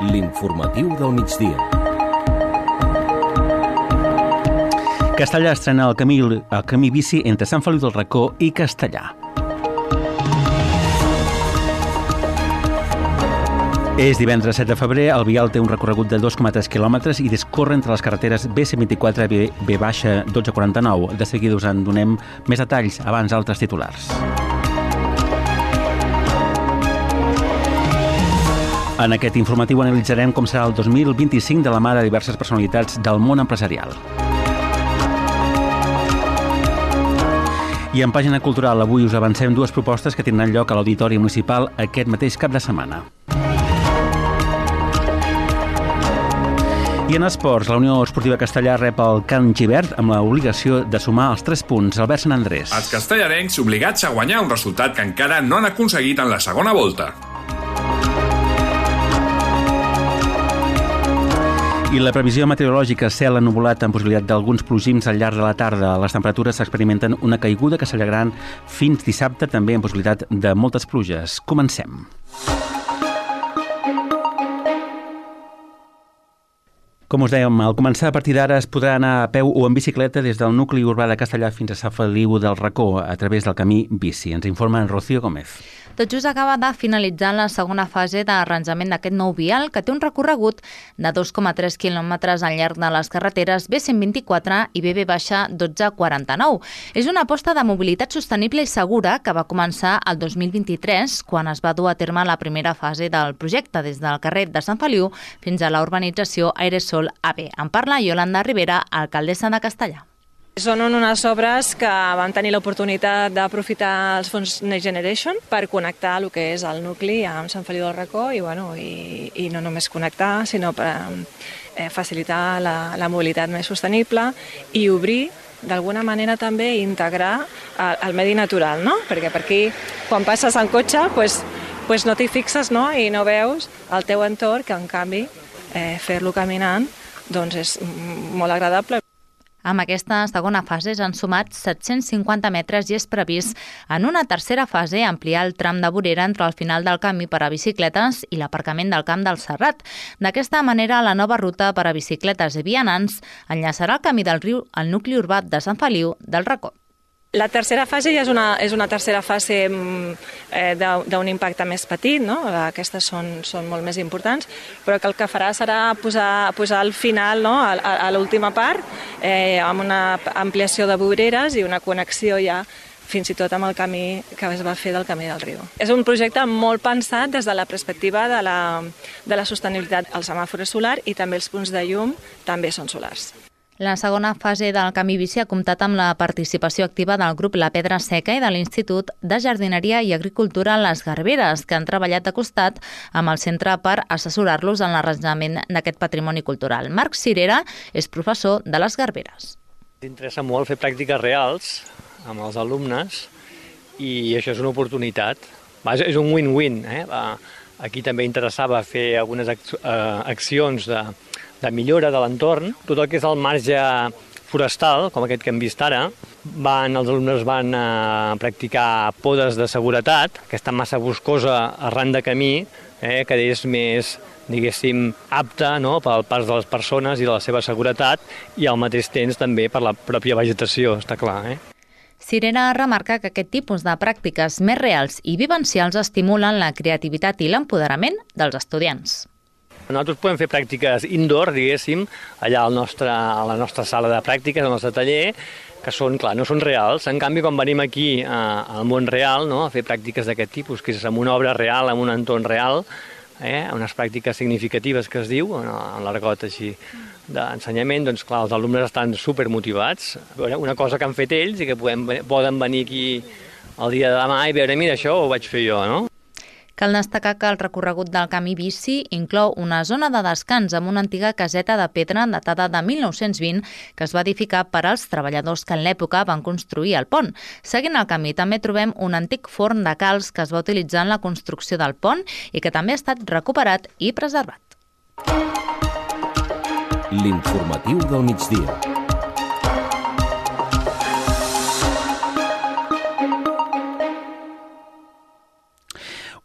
L'informatiu del migdia. Castellà estrena el camí bici entre Sant Feliu del Racó i Castellà. És divendres 7 de febrer, el vial té un recorregut de 2,3 quilòmetres i discorre entre les carreteres B124 i B-1249. De seguida us en donem més detalls, abans altres titulars. En aquest informatiu analitzarem com serà el 2025 de la mà de diverses personalitats del món empresarial. I en pàgina cultural avui us avancem dues propostes que tindran lloc a l'Auditori Municipal aquest mateix cap de setmana. I en esports, la Unió Esportiva Castellà rep el Can Gibert amb l'obligació de sumar els 3 punts. Albert Sant Andrés. Els castellarencs obligats a guanyar un resultat que encara no han aconseguit en la segona volta. I la previsió meteorològica, cel ennuvolat amb possibilitat d'alguns plogims al llarg de la tarda. Les temperatures s'experimenten una caiguda que s'allargaran fins dissabte, també amb possibilitat de moltes pluges. Comencem. Com us dèiem, al començar, a partir d'ara es podrà anar a peu o en bicicleta des del nucli urbà de Castellà fins a Sant Feliu del Racó a través del camí bici. Ens informa en Rocío Gómez. Tot just acaba de finalitzar la segona fase d'arranjament d'aquest nou vial que té un recorregut de 2,3 quilòmetres al llarg de les carreteres B124 i BB-1249. És una aposta de mobilitat sostenible i segura que va començar el 2023 quan es va dur a terme la primera fase del projecte des del carrer de Sant Feliu fins a la urbanització Airesol AB. En parla Yolanda Rivera, alcaldessa de Castellà. Són unes obres que vam tenir l'oportunitat d'aprofitar els fons Next Generation per connectar el que és el nucli amb Sant Feliu del Racó i no només connectar, sinó per facilitar la mobilitat més sostenible i obrir d'alguna manera també integrar el medi natural, no? Perquè per aquí, quan passes en cotxe, pues no t'hi fixes, no? I no veus el teu entorn, que en canvi fer-lo caminant doncs és molt agradable. Amb aquesta segona fase s'han sumat 750 metres i és previst en una tercera fase ampliar el tram de vorera entre el final del camí per a bicicletes i l'aparcament del Camp del Serrat. D'aquesta manera, la nova ruta per a bicicletes i vianants enllaçarà el camí del riu al nucli urbà de Sant Feliu del Racó. La tercera fase ja és una tercera fase d'un impacte més petit, no? Aquestes són molt més importants, però que el que farà serà posar al final, no? a l'última part, amb una ampliació de voreres i una connexió ja fins i tot amb el camí que es va fer del camí del riu. És un projecte molt pensat des de la perspectiva de la sostenibilitat. El semàfor és solar i també els punts de llum també són solars. La segona fase del camí bici ha comptat amb la participació activa del grup La Pedra Seca i de l'Institut de Jardineria i Agricultura Les Garberes, que han treballat de costat amb el centre per assessorar-los en l'arranjament d'aquest patrimoni cultural. Marc Cirera és professor de Les Garberes. M'interessa molt fer pràctiques reals amb els alumnes i això és una oportunitat. És un win-win. Aquí també interessava fer algunes accions de millora de l'entorn. Tot el que és el marge forestal, com aquest que hem vist ara, els alumnes van practicar podes de seguretat, aquesta massa boscosa arran de camí, que és més, diguéssim, apta, no?, pel pas de les persones i de la seva seguretat i al mateix temps també per la pròpia vegetació, està clar. Cirera remarca que aquest tipus de pràctiques més reals i vivencials estimulen la creativitat i l'empoderament dels estudiants. Nosaltres podem fer pràctiques indoor, diguéssim, allà a la nostra sala de pràctiques, al nostre taller, que no són reals. En canvi, quan venim aquí al món real, no, a fer pràctiques d'aquest tipus, que és en una obra real, en un entorn real, unes pràctiques significatives que es diu, en l'argot així d'ensenyament, doncs clar, els alumnes estan supermotivats. Una cosa que han fet ells i que poden venir aquí el dia de demà i veure, mira, això ho vaig fer jo, no? Cal destacar que el recorregut del camí bici inclou una zona de descans amb una antiga caseta de pedra datada de 1920 que es va edificar per als treballadors que en l'època van construir el pont. Seguint el camí també trobem un antic forn de calç que es va utilitzar en la construcció del pont i que també ha estat recuperat i preservat. L'informatiu del migdia.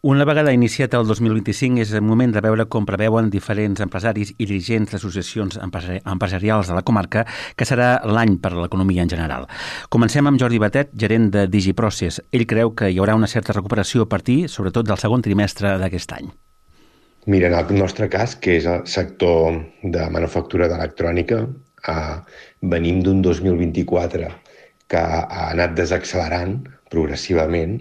Una vegada iniciat el 2025 és el moment de veure com preveuen diferents empresaris i dirigents d'associacions empresarials de la comarca, que serà l'any per a l'economia en general. Comencem amb Jordi Batet, gerent de DigiProcess. Ell creu que hi haurà una certa recuperació a partir, sobretot, del segon trimestre d'aquest any. Mira, en el nostre cas, que és el sector de manufactura d'electrònica, venim d'un 2024 que ha anat desaccelerant progressivament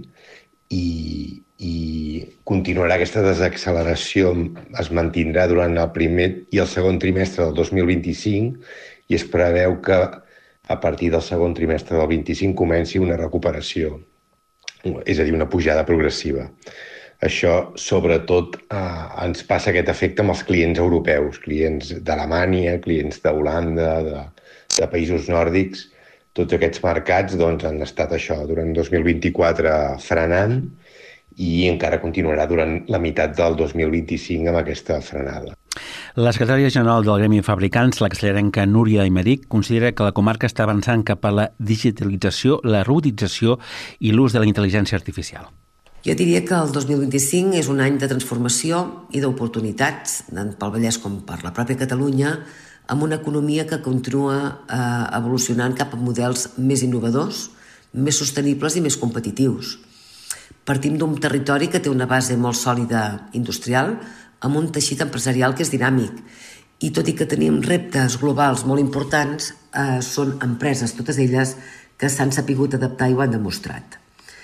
i continuarà aquesta desacceleració, es mantindrà durant el primer i el segon trimestre del 2025 i es preveu que a partir del segon trimestre del 25 comenci una recuperació, és a dir, una pujada progressiva. Això, sobretot, ens passa aquest efecte amb els clients europeus, clients d'Alemanya, clients d'Holanda, de països nòrdics. Tots aquests mercats han estat això durant 2024 frenant i encara continuarà durant la meitat del 2025 amb aquesta frenada. La secretària general del Gremi de Fabricants, la castellarenca Núria Aymeric, considera que la comarca està avançant cap a la digitalització, la robotització i l'ús de la intel·ligència artificial. Jo diria que el 2025 és un any de transformació i d'oportunitats, tant pel Vallès com per la pròpia Catalunya, amb una economia que continua evolucionant cap a models més innovadors, més sostenibles i més competitius. Partim d'un territori que té una base molt sòlida industrial, amb un teixit empresarial que és dinàmic. I tot i que tenim reptes globals molt importants, són empreses, totes elles, que s'han sapigut adaptar i ho han demostrat.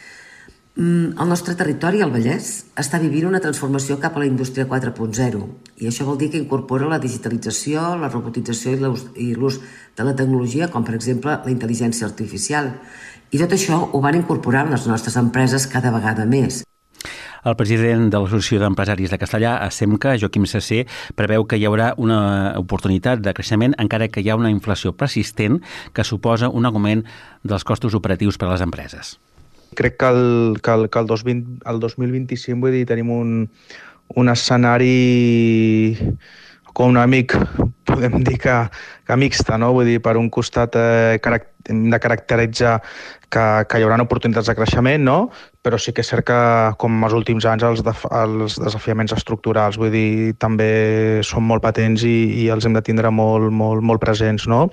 El nostre territori, el Vallès, està vivint una transformació cap a la indústria 4.0 i això vol dir que incorpora la digitalització, la robotització i l'ús de la tecnologia, com per exemple la intel·ligència artificial. I tot això ho van incorporar les nostres empreses cada vegada més. El president de l'Associació d'Empresaris de Castellà, ASEMCA, Joaquim Sasser, preveu que hi haurà una oportunitat de creixement encara que hi ha una inflació persistent que suposa un augment dels costos operatius per a les empreses. Crec que el 2025 vull dir, tenim un escenari econòmic, podem dir que mixta, no? Vull dir, per un costat hem de caracteritzar que hi haurà oportunitats de creixement, no? Però sí que és cert que, com els últims anys, els desafiaments estructurals, vull dir, també són molt patents i els hem de tindre molt presents, no?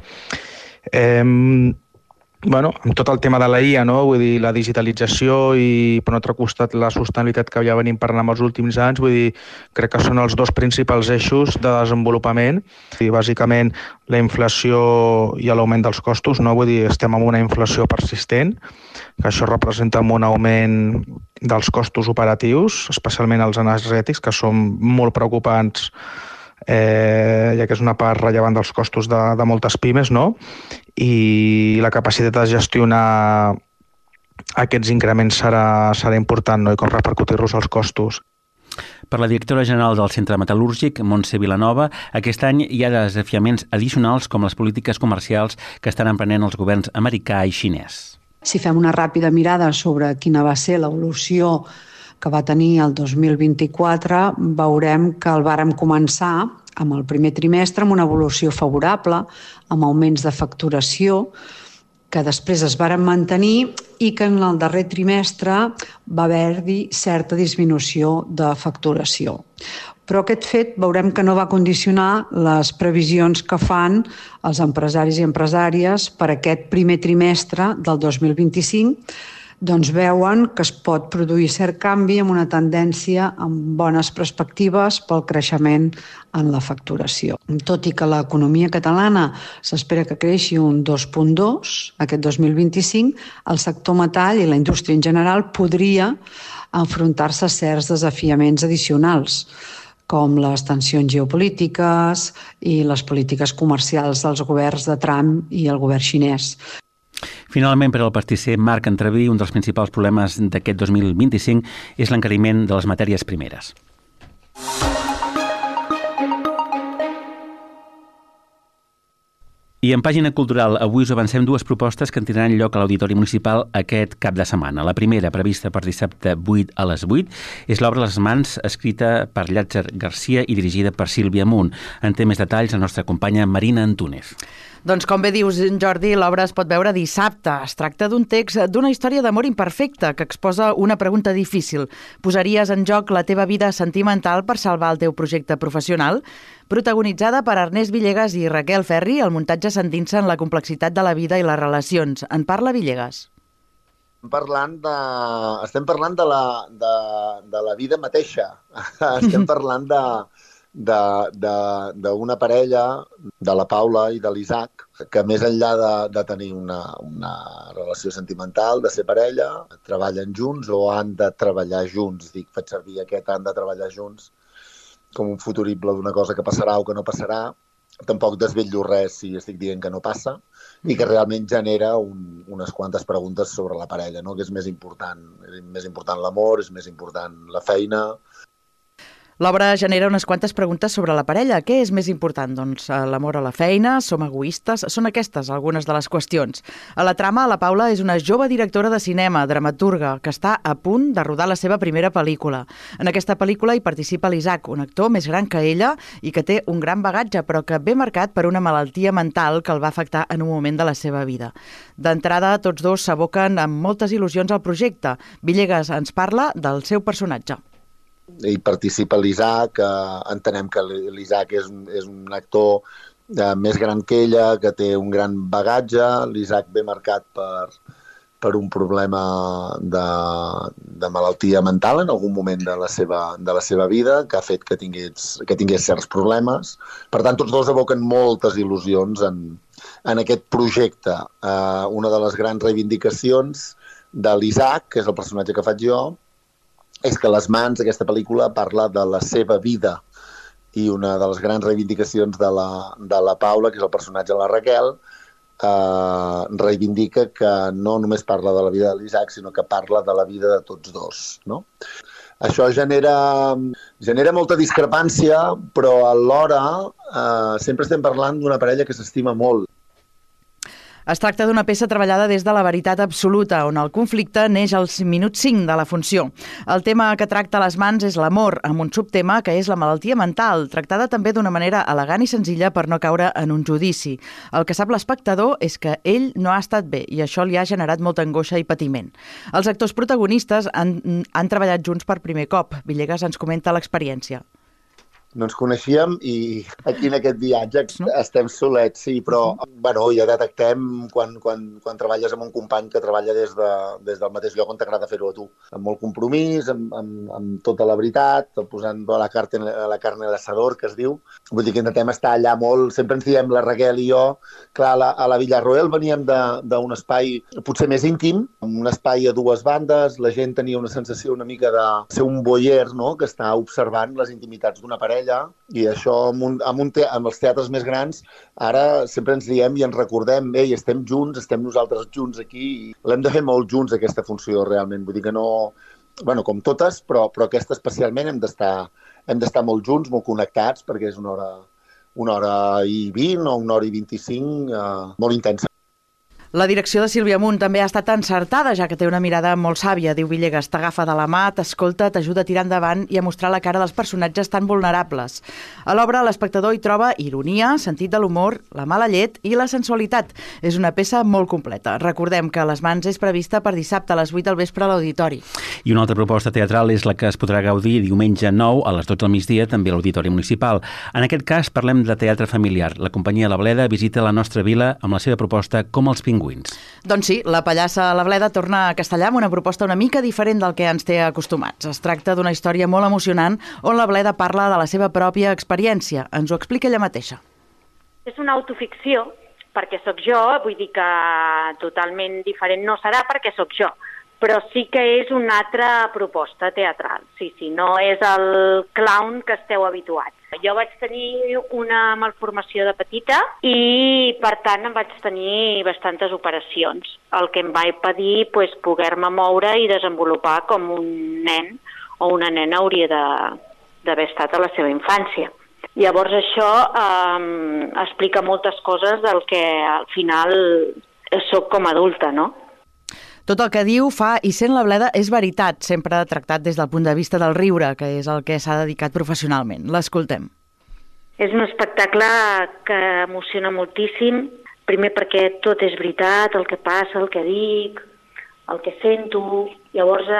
Amb tot el tema de la IA, no? Vull dir, la digitalització i, per un altre costat, la sostenibilitat que ja venim parlant amb els últims anys, vull dir, crec que són els dos principals eixos de desenvolupament. I, bàsicament, la inflació i l'augment dels costos, no? Vull dir, estem amb una inflació persistent, que això representa un augment dels costos operatius, especialment els energètics, que són molt preocupants, ja que és una part rellevant dels costos de moltes pimes, no? I la capacitat de gestionar aquests increments serà important, no? I com repercutir-los als costos. Per la directora general del Centre Metal·lúrgic, Montse Vilanova, aquest any hi ha desafiaments addicionals com les polítiques comercials que estan emprenent els governs americà i xinès. Si fem una ràpida mirada sobre quina va ser l'evolució que va tenir el 2024, veurem que el vàrem començar amb el primer trimestre amb una evolució favorable, amb augments de facturació, que després es varen mantenir i que en el darrer trimestre va haver-hi certa disminució de facturació. Però aquest fet veurem que no va condicionar les previsions que fan els empresaris i empresàries per aquest primer trimestre del 2025, doncs veuen que es pot produir cert canvi amb una tendència amb bones perspectives pel creixement en la facturació. Tot i que l'economia catalana s'espera que creixi un 2,2 aquest 2025, el sector metall i la indústria en general podria enfrontar-se a certs desafiaments addicionals, com les tensions geopolítiques i les polítiques comercials dels governs de Trump i el govern xinès. Finalment, per al pastisser Marc Entreví, un dels principals problemes d'aquest 2025 és l'encariment de les matèries primeres. I en pàgina cultural, avui us avancem dues propostes que tindran lloc a l'Auditori Municipal aquest cap de setmana. La primera, prevista per dissabte 8 a les 8, és l'obra Les mans, escrita per Llàtzer Garcia i dirigida per Sílvia Munt. En té més detalls la nostra companya Marina Antúnez. Doncs com bé dius, Jordi, l'obra es pot veure dissabte. Es tracta d'un text d'una història d'amor imperfecta que exposa una pregunta difícil. Posaries en joc la teva vida sentimental per salvar el teu projecte professional? Protagonitzada per Ernest Villegas i Raquel Ferri, el muntatge s'endinsa en la complexitat de la vida i les relacions. En parla Villegas. Estem parlant de la vida mateixa. Estem parlant d'una parella, de la Paula i de l'Isaac, que més enllà de tenir una relació sentimental, de ser parella, treballen junts o han de treballar junts. Faig servir aquest han de treballar junts com un futurible d'una cosa que passarà o que no passarà. Tampoc desvetllo res si estic dient que no passa i que realment genera unes quantes preguntes sobre la parella, no? Que és més important l'amor, és més important la feina. L'obra genera unes quantes preguntes sobre la parella. Què és més important? Doncs l'amor a la feina, som egoistes? Són aquestes algunes de les qüestions. A la trama, la Paula és una jove directora de cinema, dramaturga, que està a punt de rodar la seva primera pel·lícula. En aquesta pel·lícula hi participa l'Isaac, un actor més gran que ella i que té un gran bagatge, però que ve marcat per una malaltia mental que el va afectar en un moment de la seva vida. D'entrada, tots dos s'aboquen amb moltes il·lusions al projecte. Villegas ens parla del seu personatge. Hi participa l'Isaac, entenem que l'Isaac és un actor més gran que ella, que té un gran bagatge. L'Isaac ve marcat per un problema de malaltia mental en algun moment de la seva vida, que ha fet que tingués certs problemes. Per tant, tots dos aboquen moltes il·lusions en aquest projecte. Una de les grans reivindicacions de l'Isaac, que és el personatge que faig jo, és que Les mans, aquesta pel·lícula, parla de la seva vida, i una de les grans reivindicacions de la Paula, que és el personatge de la Raquel, reivindica que no només parla de la vida de l'Isaac, sinó que parla de la vida de tots dos, no? Això genera molta discrepància, però alhora sempre estem parlant d'una parella que s'estima molt. Es tracta d'una peça treballada des de la veritat absoluta, on el conflicte neix als minuts 5 de la funció. El tema que tracta Les mans és l'amor, amb un subtema que és la malaltia mental, tractada també d'una manera elegant i senzilla per no caure en un judici. El que sap l'espectador és que ell no ha estat bé i això li ha generat molta angoixa i patiment. Els actors protagonistes han treballat junts per primer cop. Villegas ens comenta l'experiència. No ens coneixíem i aquí en aquest viatge estem solets, sí, però ja detectem quan treballes amb un company que treballa des del mateix lloc on t'agrada fer-ho a tu. Amb molt compromís, amb tota la veritat, posant la carne a l'assador, que es diu. Vull dir que intentem estar allà molt, sempre ens diem la Raquel i jo, clar, a la Villarroel veníem d'un espai potser més íntim, un espai a dues bandes, la gent tenia una sensació una mica de ser un voyeur, no?, que està observant les intimitats d'una parella, i això amb els teatres més grans ara sempre ens diem i ens recordem, ei, estem junts, estem nosaltres junts aquí, i l'hem de fer molt junts aquesta funció realment, vull dir que no, com totes, però aquesta especialment hem d'estar molt junts, molt connectats, perquè és una hora i 20 o una hora i 25 molt intensa. La direcció de Sílvia Munt també ha estat encertada, ja que té una mirada molt sàvia. Diu Villegas, t'agafa de la mà, t'escolta, t'ajuda a tirar endavant i a mostrar la cara dels personatges tan vulnerables. A l'obra, l'espectador hi troba ironia, sentit de l'humor, la mala llet i la sensualitat. És una peça molt completa. Recordem que Les mans és prevista per dissabte a les 8 del vespre a l'Auditori. I una altra proposta teatral és la que es podrà gaudir diumenge 9 a les 12 del migdia, també a l'Auditori Municipal. En aquest cas, parlem de teatre familiar. La companyia La Bleda visita la nostra vila amb la seva proposta Com els pingüins. Doncs sí, la pallassa La Bleda torna a Castellà amb una proposta una mica diferent del que ens té acostumats. Es tracta d'una història molt emocionant on La Bleda parla de la seva pròpia experiència. Ens ho explica ella mateixa. És una autoficció, perquè sóc jo, vull dir que totalment diferent no serà perquè sóc jo, però sí que és una altra proposta teatral. Sí, no és el clown que esteu habituats. Jo vaig tenir una malformació de petita i, per tant, em vaig tenir bastantes operacions, el que em va impedir poder-me moure i desenvolupar com un nen o una nena hauria d'haver estat a la seva infància. Llavors això explica moltes coses del que al final soc com a adulta, no? Tot el que diu, fa i sent la Bleda és veritat, sempre tractat des del punt de vista del riure, que és el que s'ha dedicat professionalment. L'escoltem. És un espectacle que emociona moltíssim, primer perquè tot és veritat, el que passa, el que dic, el que sento. Llavors,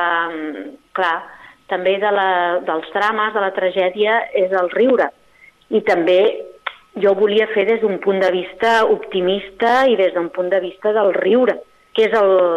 clar, també dels drames, de la tragèdia, és el riure. I també jo volia fer des d'un punt de vista optimista i des d'un punt de vista del riure, que és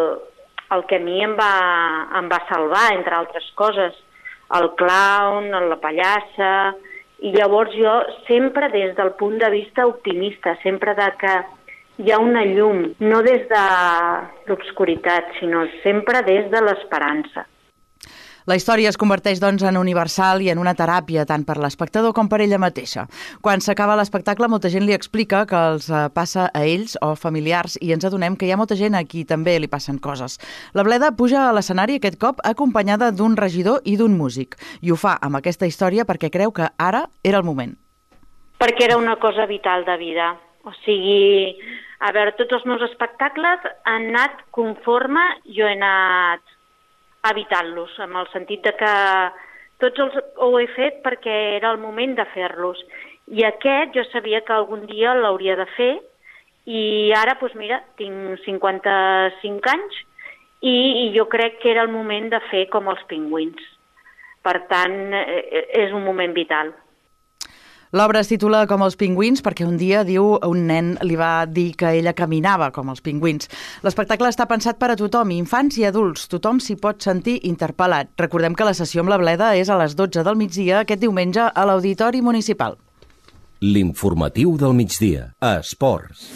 el que a mi em va salvar, entre altres coses. El clown, la pallassa. I llavors jo sempre des del punt de vista optimista, sempre de que hi ha una llum, no des de l'obscuritat, sinó sempre des de l'esperança. La història es converteix, doncs, en universal i en una teràpia, tant per l'espectador com per ella mateixa. Quan s'acaba l'espectacle, molta gent li explica que els passa a ells o familiars i ens adonem que hi ha molta gent a qui també li passen coses. La Bleda puja a l'escenari aquest cop acompanyada d'un regidor i d'un músic. I ho fa amb aquesta història perquè creu que ara era el moment. Perquè era una cosa vital de vida. O sigui, a veure, tots els meus espectacles han anat conforme jo he anat evitant-los, en el sentit de que tots ho he fet perquè era el moment de fer-los. I aquest jo sabia que algun dia l'hauria de fer i ara, doncs mira, tinc 55 anys i jo crec que era el moment de fer com els pingüins. Per tant, és un moment vital. L'obra es titula Com els pingüins perquè un dia, diu, un nen li va dir que ella caminava com els pingüins. L'espectacle està pensat per a tothom, infants i adults. Tothom s'hi pot sentir interpel·lat. Recordem que la sessió amb la Bleda és a les 12 del migdia aquest diumenge a l'Auditori Municipal. L'informatiu del migdia, a Esports.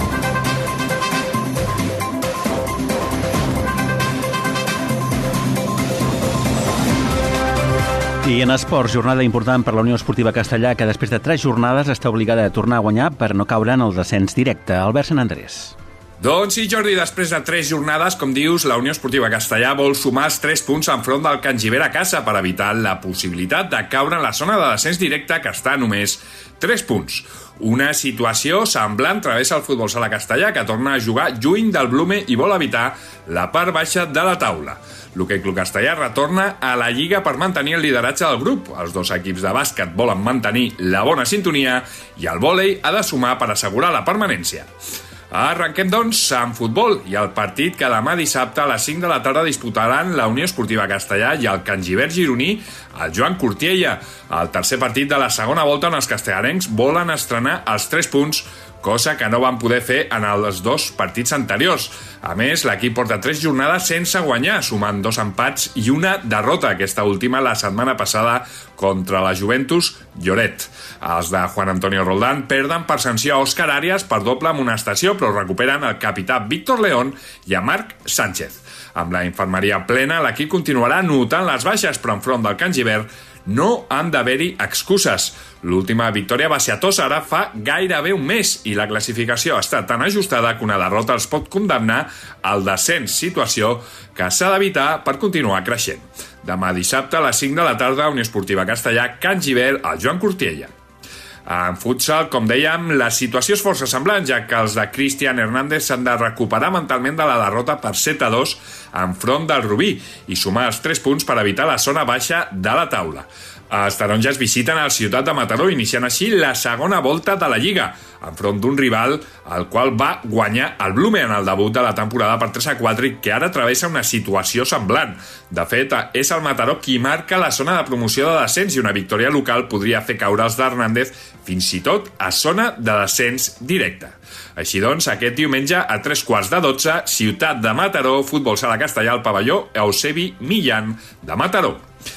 I en esports, jornada important per la Unió Esportiva Castellà, que després de 3 jornades està obligada a tornar a guanyar per no caure en el descens directe. Albert Sant Andrés. Doncs sí, Jordi, després de 3 jornades, com dius, la Unió Esportiva Castellà vol sumar els 3 punts enfront del Can Giver a casa per evitar la possibilitat de caure en la zona de descens directe, que està a només 3 punts. Una situació semblant travessa el futbol sala castellà, que torna a jugar lluny del Blume i vol evitar la part baixa de la taula. L'Hoquei Club Castellà retorna a la Lliga per mantenir el lideratge del grup. Els 2 equips de bàsquet volen mantenir la bona sintonia i el vòlei ha de sumar per assegurar la permanència. Arrenquem, doncs, amb futbol i el partit que demà dissabte a les 5 de la tarda disputaran la Unió Esportiva Castellà i el Can Gibert gironí al Joan Cortiella, el tercer partit de la segona volta on els castellarencs volen estrenar els 3 punts, cosa que no van poder fer en els 2 partits anteriors. A més, l'equip porta 3 jornades sense guanyar, sumant 2 empats i una derrota, aquesta última la setmana passada contra la Juventus Lloret. Els de Juan Antonio Roldán perden per sanció a Òscar Arias per doble amonestació, però recuperen el capità Víctor León i a Marc Sánchez. Amb la infermeria plena, l'equip continuarà notant les baixes, però enfront del Can Gibert no han d'haver-hi excuses. L'última victòria va ser a Tossa ara fa gairebé un mes i la classificació està tan ajustada que una derrota els pot condemnar al descens, situació que s'ha d'evitar per continuar creixent. Demà dissabte a les 5 de la tarda, Unió Esportiva Castellà, Can Gibert, al Joan Cortiella. En futsal, com dèiem, la situació és força semblant, ja que els de Cristian Hernández s'han de recuperar mentalment de la derrota per 7-2 enfront del Rubí i sumar els 3 punts per evitar la zona baixa de la taula. Els taronges visiten el Ciutat de Mataró, iniciant així la segona volta de la Lliga, enfront d'un rival al qual va guanyar el Blume en el debut de la temporada per 3-4 i que ara travessa una situació semblant. De fet, és el Mataró qui marca la zona de promoció de descens i una victòria local podria fer caure els d'Hernández fins i tot a zona de descens directe. Així doncs, aquest diumenge a 3:15, Ciutat de Mataró, futbol sala castellà al pavelló Eusebi Millán de Mataró.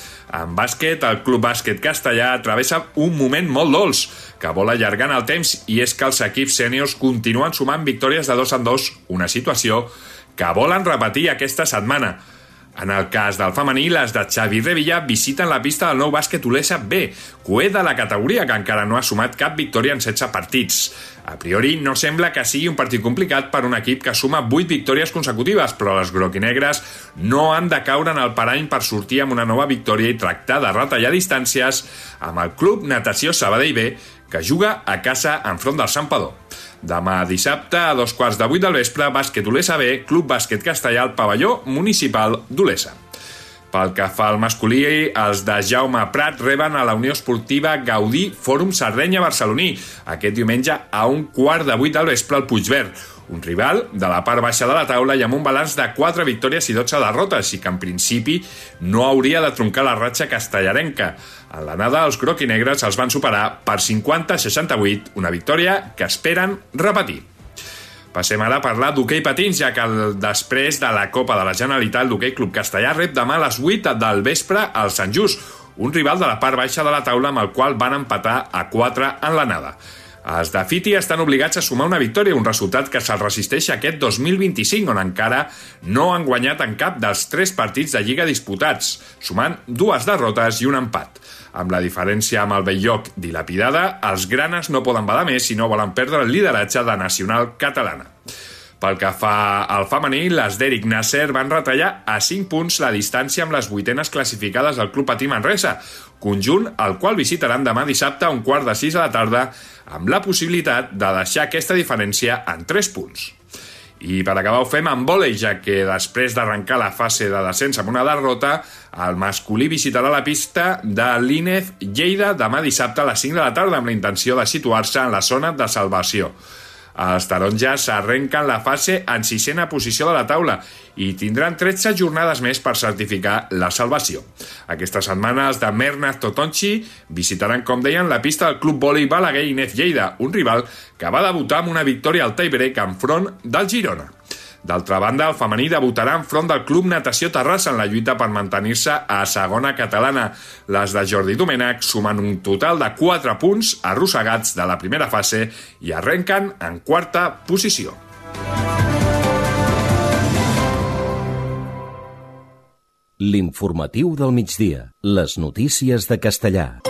En bàsquet, el Club Bàsquet Castellà travessa un moment molt dolç, que vol allargar en el temps, i és que els equips sèniors continuen sumant victòries de 2-2, una situació que volen repetir aquesta setmana. En el cas del femení, les de Xavi Revilla visiten la pista del Nou Bàsquet Olesa B, cué de la categoria, que encara no ha sumat cap victòria en 16 partits. A priori, no sembla que sigui un partit complicat per un equip que suma 8 victòries consecutives, però les groquinegres no han de caure en el parany per sortir amb una nova victòria i tractar de retallar distàncies amb el Club Natació Sabadell B, que juga a casa enfront del Santpedor. Demà dissabte, a 7:15 del vespre, Bàsquet Olesa B, Club Bàsquet Castellà al pavelló municipal d'Olesa. Pel que fa al masculí, els de Jaume Prat reben a la Unió Esportiva Gaudí Fòrum Sardenya barceloní aquest diumenge a 7:15 del vespre al Puigverd, un rival de la part baixa de la taula i amb un balanç de 4 victòries i 12 derrotes, i que en principi no hauria de troncar la ratxa castellarenca. En l'anada, els groquinegres els van superar per 50-68, una victòria que esperen repetir. Passem ara a parlar d'hoquei patins, ja que després de la Copa de la Generalitat, l'Hoquei Club Castellà rep demà a les 8 del vespre al Sant Just, un rival de la part baixa de la taula amb el qual van empatar a 4 en l'anada. Els de Fiti estan obligats a sumar una victòria, un resultat que se'ls resisteix aquest 2025, on encara no han guanyat en cap dels 3 partits de Lliga disputats, sumant 2 derrotes i un empat. Amb la diferència amb el Bell-lloc dilapidada, els granes no poden badar més si no volen perdre el lideratge de Nacional Catalana. Pel que fa al femení, les d'Eric Nasser van retallar a 5 punts la distància amb les 8enes classificades del Club Patí Manresa, conjunt al qual visitaran demà dissabte a 5:15 de la tarda, amb la possibilitat de deixar aquesta diferència en 3 punts. I per acabar ho fem amb vòlei, ja que després d'arrencar la fase de descens amb una derrota, el masculí visitarà la pista de l'Ínez Lleida demà dissabte a les 5 de la tarda amb la intenció de situar-se en la zona de salvació. Els taronges arrenquen la fase en 6a posició de la taula i tindran 13 jornades més per certificar la salvació. Aquesta setmana els de Mernaz Totonchi visitaran, com deien, la pista del Club Vòlei Balaguer Inés Lleida, un rival que va debutar amb una victòria al tie-break enfront del Girona. D'altra banda, el femení debutarà enfront del Club Natació Terrassa en la lluita per mantenir-se a segona catalana. Les de Jordi Domènech sumen un total de 4 punts arrossegats de la primera fase i arrenquen en 4a posició. L'informatiu del migdia. Les notícies de Castellà.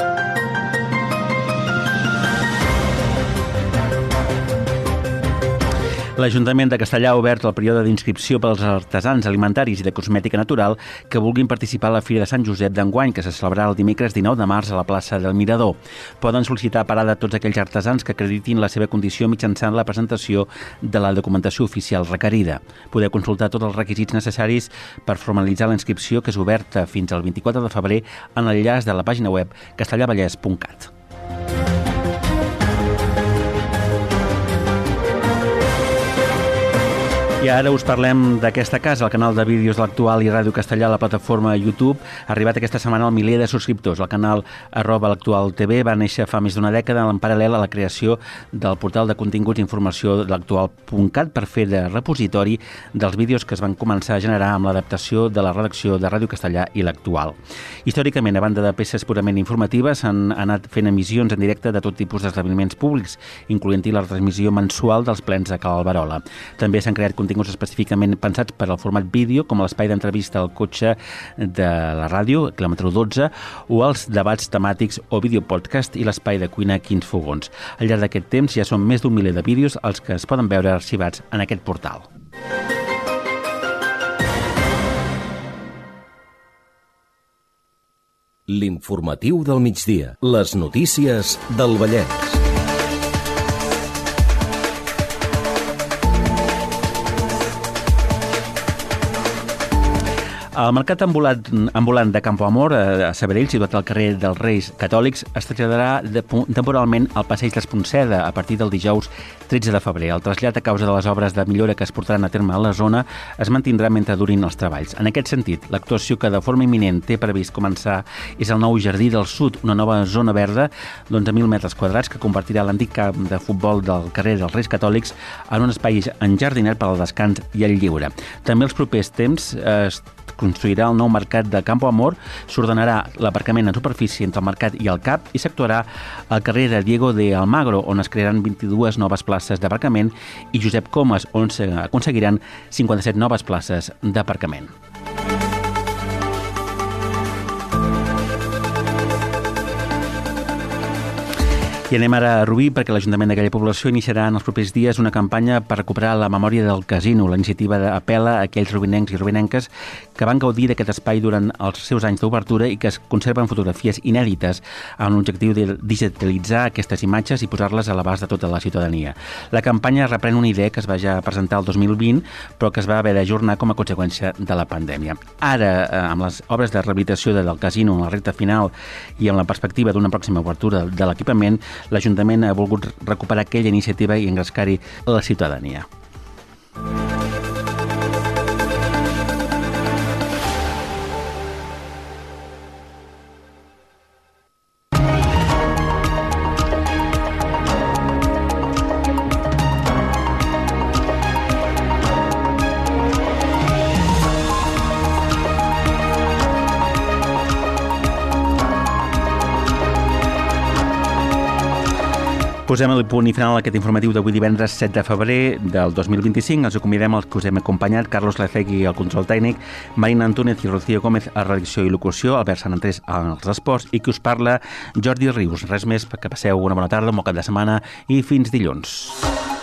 L'Ajuntament de Castellà ha obert el període d'inscripció pels artesans alimentaris i de cosmètica natural que vulguin participar a la Fira de Sant Josep d'enguany, que se celebrarà el dimecres 19 de març a la plaça del Mirador. Poden sol·licitar parada tots aquells artesans que acreditin la seva condició mitjançant la presentació de la documentació oficial requerida. Podeu consultar tots els requisits necessaris per formalitzar la inscripció, que és oberta fins al 24 de febrer en l'enllaç de la pàgina web castellavallès.cat. I ara us parlem d'aquesta casa, el canal de vídeos de l'Actual i Ràdio Castellà a la plataforma YouTube. Ha arribat aquesta setmana al miler de subscriptors. El canal @l'Actual.tv va néixer fa més d'una dècada en paral·lel a la creació del portal de continguts i informació de l'actual.cat per fer de repositori dels vídeos que es van començar a generar amb l'adaptació de la redacció de Ràdio Castellà i l'Actual. Històricament, a banda de peces purament informatives, han anat fent emissions en directe de tot tipus d'esdeveniments públics, incloent-hi la transmissió mensual dels plens a Cal Alberola. També s'han creat continguts específicament pensats per al format vídeo, com l'espai d'entrevista al cotxe de la ràdio, quilòmetre 12, o els debats temàtics o videopodcast i l'espai de cuina Quins Fogons. Al llarg d'aquest temps ja són més d'un miler de vídeos els que es poden veure arxivats en aquest portal. L'informatiu del migdia. Les notícies del Vallès. El mercat ambulant de Campo Amor, a Sabadell, situat al carrer dels Reis Catòlics, es traslladarà temporalment al passeig d'Esponceda a partir del dijous 13 de febrer. El trasllat, a causa de les obres de millora que es portaran a terme a la zona, es mantindrà mentre durin els treballs. En aquest sentit, l'actuació que de forma imminent té previst començar és el nou Jardí del Sud, una nova zona verda d'11.000 metres quadrats que convertirà l'antic camp de futbol del carrer dels Reis Catòlics en un espai enjardinat per al descans i el lleure. També els propers temps es construirà el nou mercat de Campo Amor, s'ordenarà l'aparcament en superfície entre el mercat i el CAP i s'actuarà al carrer de Diego de Almagro, on es crearan 22 noves places d'aparcament, i Josep Comas, on s'aconseguiran 57 noves places d'aparcament. I anem ara a Rubí perquè l'Ajuntament d'aquella població iniciarà en els propers dies una campanya per recuperar la memòria del casino. La iniciativa apel·la a aquells rubinencs i rubinenques que van gaudir d'aquest espai durant els seus anys d'obertura i que es conserven fotografies inèdites amb l'objectiu de digitalitzar aquestes imatges i posar-les a l'abast de tota la ciutadania. La campanya reprèn una idea que es va ja presentar el 2020 però que es va haver d'ajornar com a conseqüència de la pandèmia. Ara, amb les obres de rehabilitació del casino en la recta final i amb la perspectiva d'una pròxima obertura de l'equipament, l'Ajuntament ha volgut recuperar aquella iniciativa i engrescar-hi la ciutadania. Posem el punt i final a aquest informatiu d'avui divendres 7 de febrer del 2025. Els acomiadem els que us hem acompanyat, Carlos Lecegui al control tècnic, Marina Antúnez i Rocío Gómez a redacció i locució, Albert Sant Andrés als esports i qui us parla, Jordi Rius. Res més, que passeu una bona tarda, un bon cap de setmana i fins dilluns.